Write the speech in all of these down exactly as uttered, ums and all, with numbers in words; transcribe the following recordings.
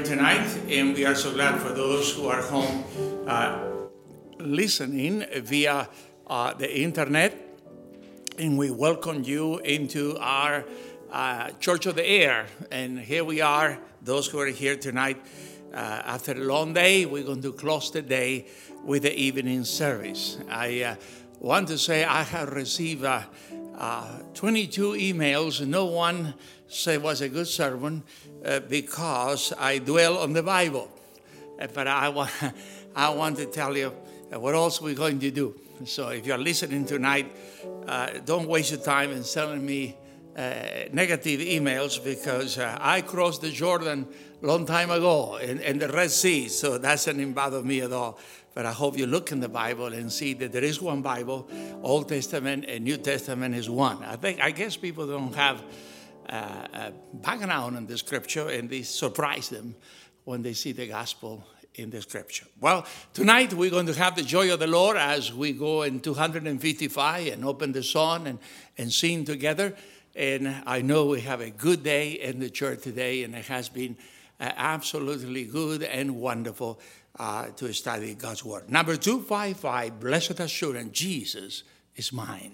tonight, and we are so glad for those who are home uh, listening via uh, the internet. And we welcome you into our uh, Church of the Air. And here we are, those who are here tonight. Uh, after a long day, we're going to close the day with the evening service. I uh, want to say I have received uh, uh, twenty-two emails. No one said it was a good sermon uh, because I dwell on the Bible. Uh, but I want, I want to tell you uh, what else we're going to do. So if you're listening tonight, uh, don't waste your time in sending me uh, negative emails, because uh, I crossed the Jordan a long time ago in, in the Red Sea, so that doesn't bother me at all. But I hope you look in the Bible and see that there is one Bible. Old Testament and New Testament is one. I think I guess people don't have uh, a background in the Scripture, and this surprise them when they see the gospel in the Scripture. Well, tonight we're going to have the joy of the Lord as we go in two hundred fifty-five and open the song and, and sing together. And I know we have a good day in the church today, and it has been uh, absolutely good and wonderful uh, to study God's Word. Number two fifty-five, Blessed Assurance, Jesus is mine.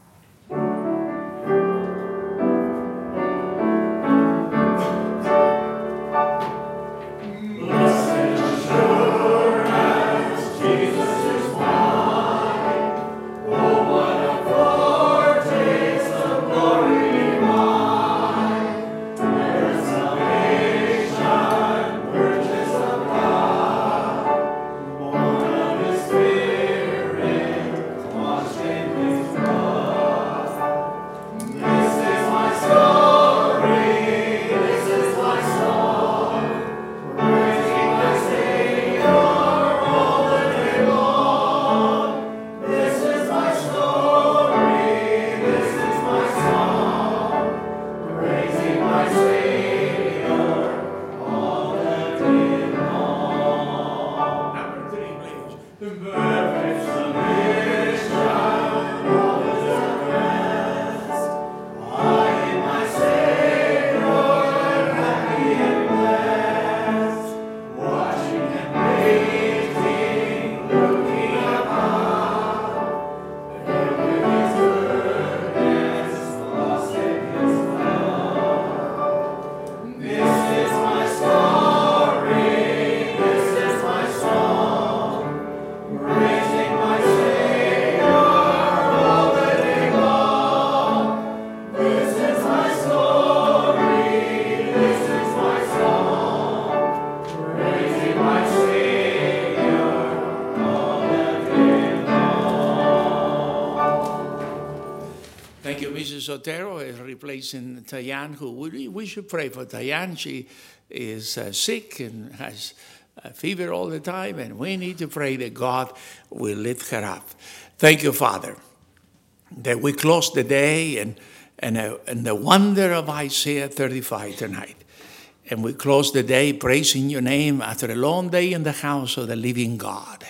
Sotero is replacing Tayan, who we, we should pray for Tayan. She is uh, sick and has a fever all the time, and we need to pray that God will lift her up. Thank you, Father, that we close the day and, and, uh, and the wonder of Isaiah thirty-five tonight. And we close the day praising your name after a long day in the house of the living God.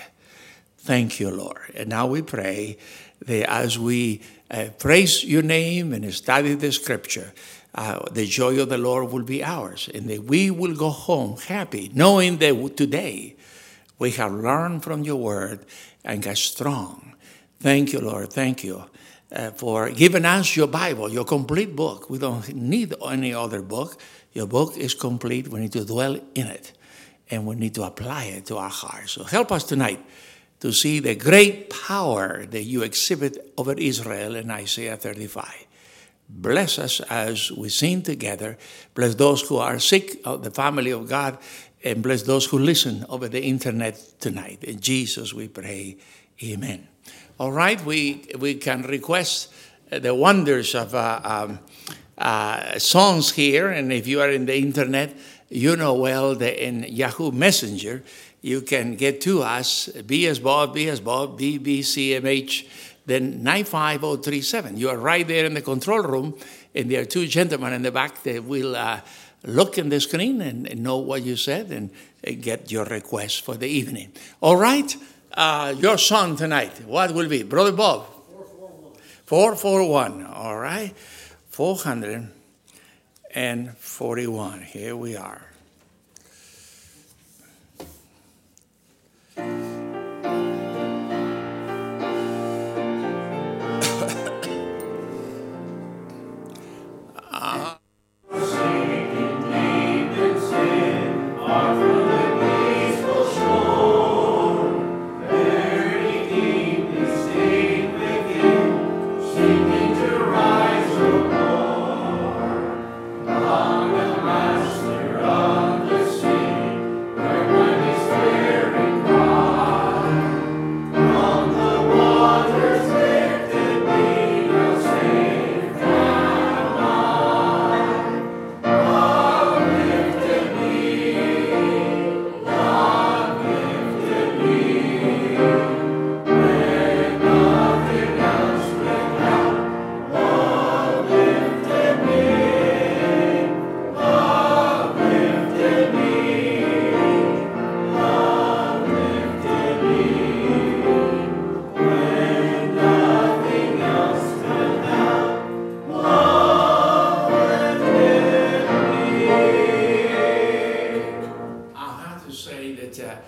Thank you, Lord. And now we pray that as we uh, praise your name and study the Scripture, uh, the joy of the Lord will be ours, and that we will go home happy, knowing that today we have learned from your word and got strong. Thank you, Lord. Thank you uh, for giving us your Bible, your complete book. We don't need any other book. Your book is complete. We need to dwell in it, and we need to apply it to our hearts. So help us tonight to see the great power that you exhibit over Israel in Isaiah thirty-five. Bless us as we sing together. Bless those who are sick of the family of God, and bless those who listen over the internet tonight. In Jesus we pray, amen. All right, we, we can request the wonders of uh, um, uh, songs here, and if you are in the internet, you know well that in Yahoo Messenger, you can get to us, B as Bob, B as Bob, B B C M H, then nine five zero three seven. You are right there in the control room, and there are two gentlemen in the back that will uh, look in the screen and, and know what you said and, and get your request for the evening. All right, uh, your song tonight, what will be? Brother Bob? four four one. All right, four hundred forty-one. Here we are.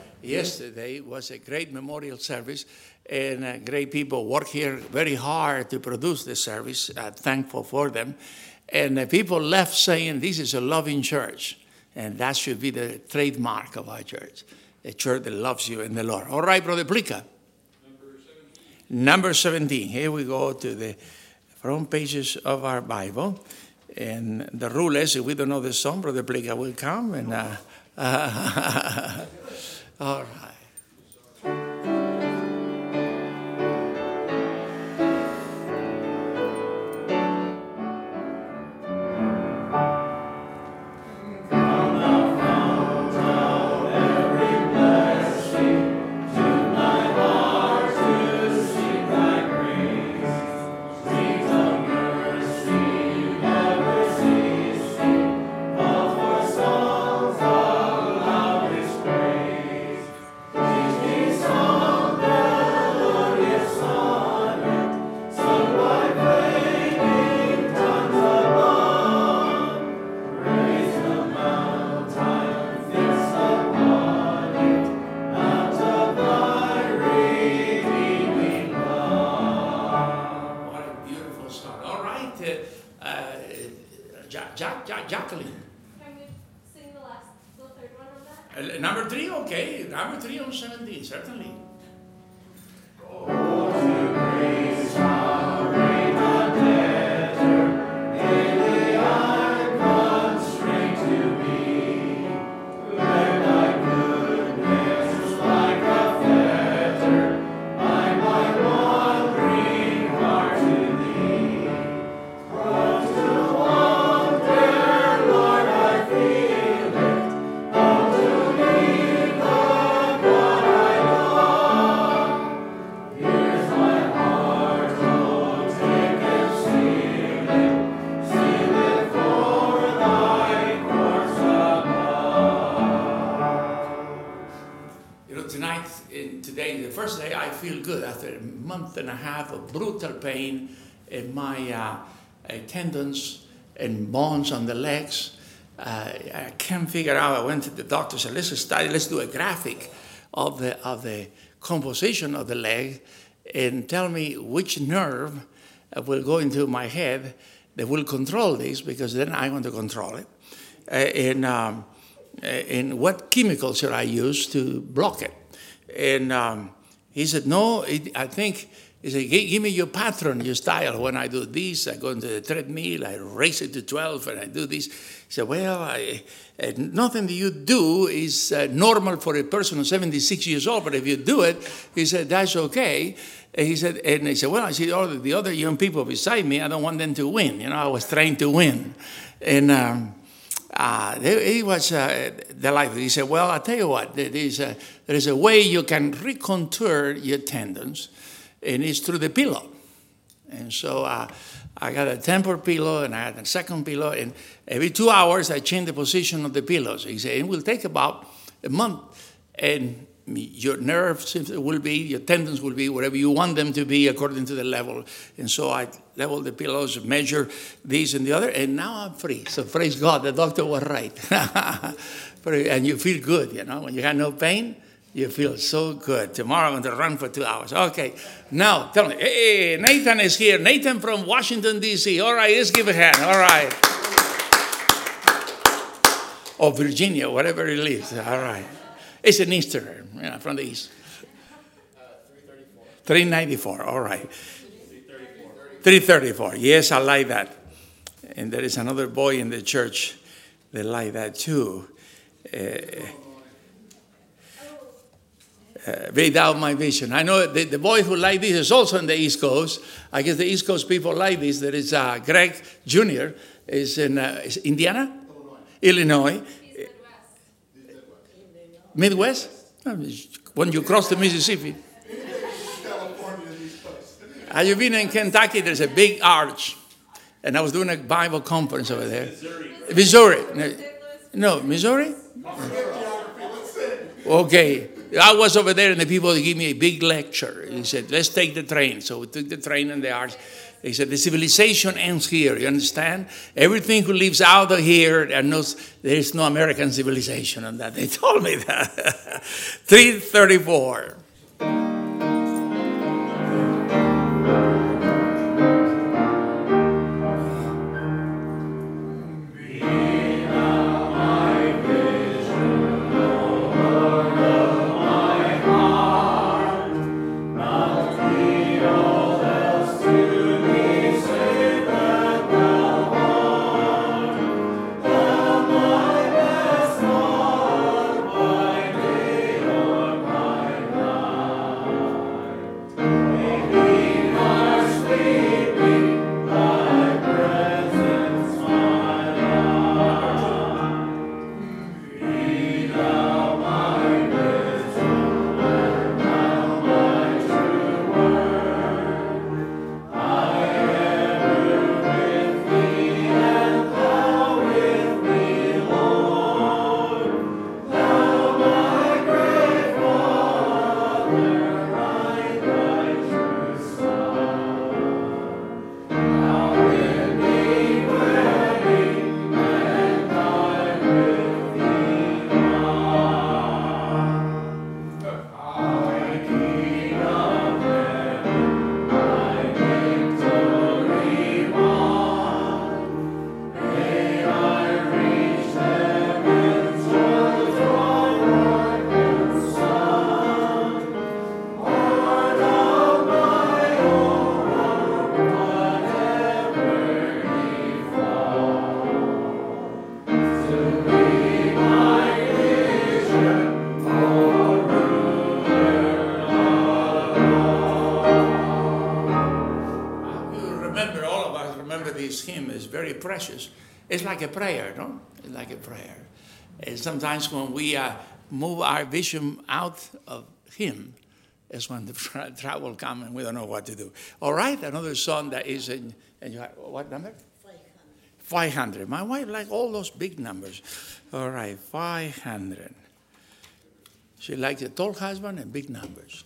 yesterday was a great memorial service, and uh, great people work here very hard to produce the service. I'm thankful for them. And uh, people left saying this is a loving church, and that should be the trademark of our church, a church that loves you in the Lord. All right, Brother Plica. Number seventeen. Number seventeen. Here we go to the front pages of our Bible. And the rule is, if we don't know the song, Brother Plica will come. And uh, uh, all right. Jacqueline. Can we sing the last, the third one on that? Uh, number three, okay. Number three on seventeen, certainly. Month and a half of brutal pain in my uh, uh, tendons and bones on the legs. Uh, I can't figure out. I went to the doctor, said, let's study, let's do a graphic of the of the composition of the leg and tell me which nerve uh, will go into my head that will control this, because then I want to control it. Uh, and, um, and what chemical should I use to block it? And um, he said, no, it, I think, he said, give me your pattern, your style. When I do this, I go into the treadmill, I raise it to twelve, and I do this. He said, well, I, uh, nothing that you do is uh, normal for a person who's seventy-six years old, but if you do it, he said, that's okay. And he said, and he said, well, I see all the, the other young people beside me, I don't want them to win. You know, I was trying to win. And um, uh, he was uh, delighted. He said, well, I'll tell you what, there is a, there is a way you can recontour your tendons, and it's through the pillow. And so uh, I got a temper pillow, and I had a second pillow, and every two hours I change the position of the pillows. He said, it will take about a month, and your nerves will be, your tendons will be wherever you want them to be according to the level. And so I level the pillows, measure this and the other, and now I'm free. So praise God, the doctor was right. And you feel good, you know, when you have no pain. You feel so good. Tomorrow I'm going to run for two hours. Okay. Now, tell me. Hey, Nathan is here. Nathan from Washington, D C All right, let's give a hand. All right. Or Virginia, wherever he lives. All right. It's an Easterner, you know, from the East. Uh, three ninety-four. All right. three thirty-four. Yes, I like that. And there is another boy in the church that like that too. Uh, Uh, Veil out my vision. I know the, the boy who like this is also on the East Coast. I guess the East Coast people like this. There is uh, Greg Junior is in uh, is Indiana, Illinois, Illinois. Midwest. Midwest. When you cross the Mississippi. Have you been in Kentucky? There's a big arch, and I was doing a Bible conference over there. Missouri. Missouri. No, Missouri. Okay. I was over there, and the people gave me a big lecture. He said, let's take the train. So we took the train and the arch. He said, the civilization ends here. You understand? Everything who lives out of here, there, knows, there is no American civilization on that. They told me that. three thirty-four. Precious. It's like a prayer, no? It's like a prayer. And sometimes when we uh, move our vision out of Him, is when the tra- trouble comes and we don't know what to do. All right, another song that is in, in your, what number? five hundred. five hundred. My wife likes all those big numbers. All right, five hundred. She likes a tall husband and big numbers.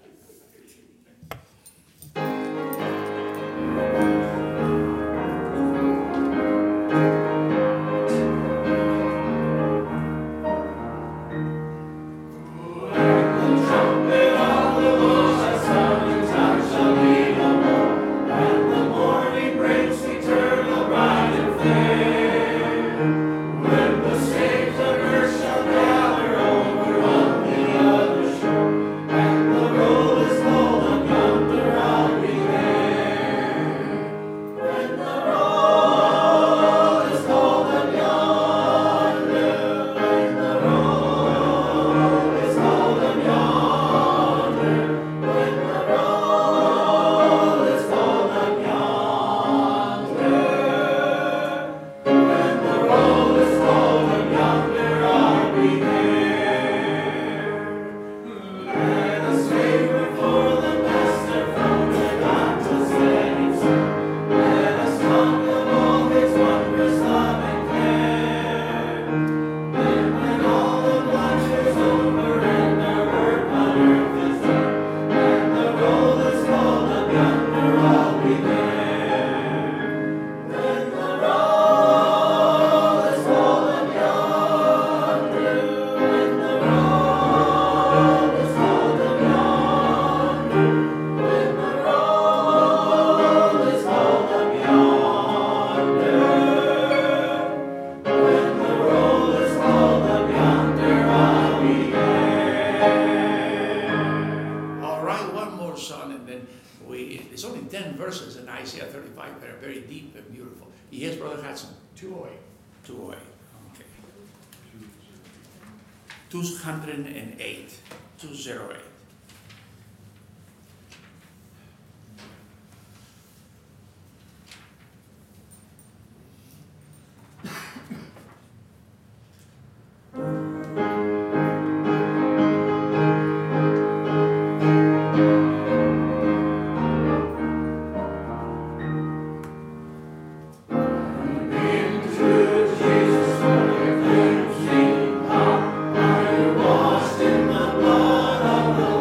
two hundred eight, two oh eight. Washed in the blood of the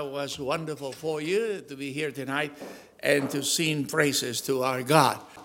it was wonderful for you to be here tonight and to sing praises to our God.